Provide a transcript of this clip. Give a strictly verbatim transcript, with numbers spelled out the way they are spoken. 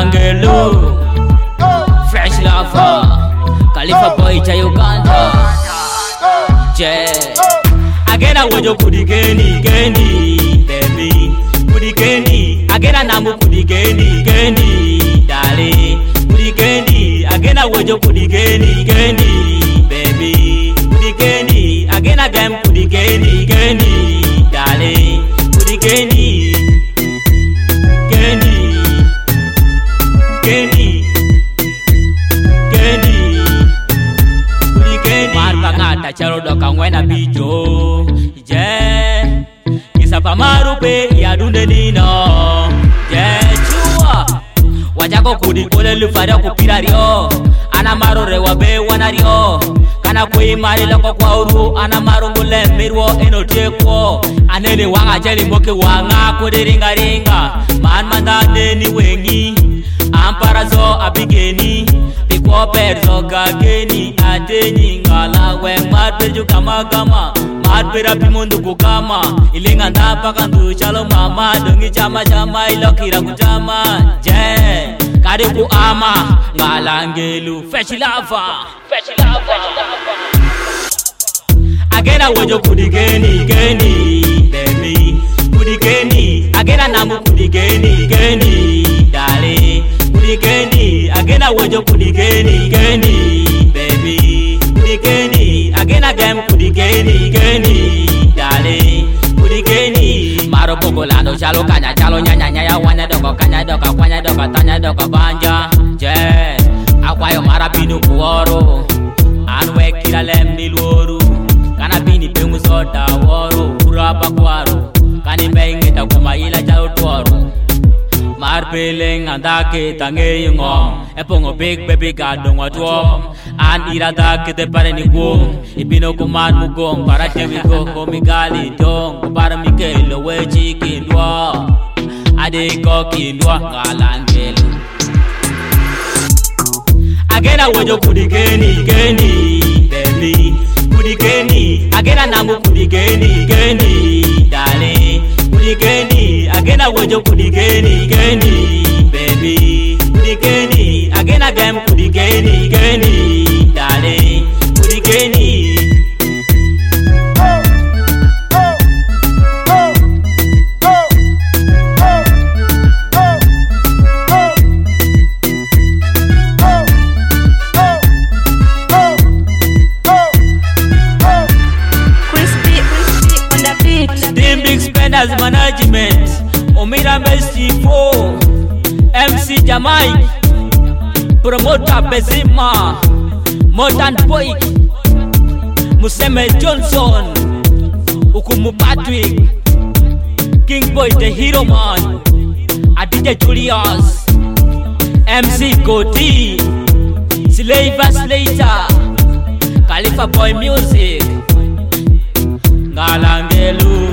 Ngalangelu, Fresh Lover, Khalifa Boy cha Uganda. Yeah, again I want you kudi geni geni, baby, kudi geni. Again I namu kudi geni geni, darling, kudi geni. Again I want you kudi geni geni, baby, kudi geni. Again I gam kudi geni geni, darling, kudi geni, geni, geni, geni. Marpangata charo doka ngwena bijo, yeah. Kisa pamarupe ya dunde nino, yeah. Chua wajako kudi kule lufari kupira rio, ana marore wabe wana rio. Kana kui mari loko kwa uru, ana marungule mirwo eno teko. Anene wanga jeli moke wanga kudi ringa ringa. Man mandane ni wengi, amparazo abigeni. Biko perzo gageni, adeni ngala weng marpeju kama kama. Marpera pimundu kukama, ilinga ndapa kandu chalo mama. Dungi chama chama ilokira kutama, yeah. Karibu ama, Ngalangelu, Fresh Lover, Fresh Lover. Again I want you kudi geni geni, baby, kudi geni. Again I namu kudi geni geni, darling, kudi geni. Again I want you kudi geni geni, baby, kudi geni. Again I gam kudi geni geni, darling, kudi geni. Maro bogolando chalo kanya chalo nyanya nyaya wanya doko kanya doka kwanya doka tanya doka banja, yeah. Akwayo marabinu kuoro, anwe kila lemni luoru. Kana bini pengu soda woro, uraba kwaro. Kani mengeta kuma ila chalo tuoro. Marpeleng andake tange yungom, epongo big baby gadong wadwom. An iradake te pare ni gum, ibino kuman mugong para tewi go komigali dong. Para mikelo wechi kindwa, ade ko kindwa Ngalangelu. Again I want you kudi geni geni, baby, kudi geni. Again I namu kudi geni geni, darling, kudi geni. Again I want you kudi geni geni, baby, kudi geni. Again I gam kudi geni geni, darling, kudi geni. As management, Omira Messi four, M C Jamaic, Promoter Bezima, Modern Boy, Museme Johnson, Ukumu Patrick, King Boy the Hero Man, Adija Julius, M C Godi, Slavers Slater, Khalifa Boy Music, Ngalangelu.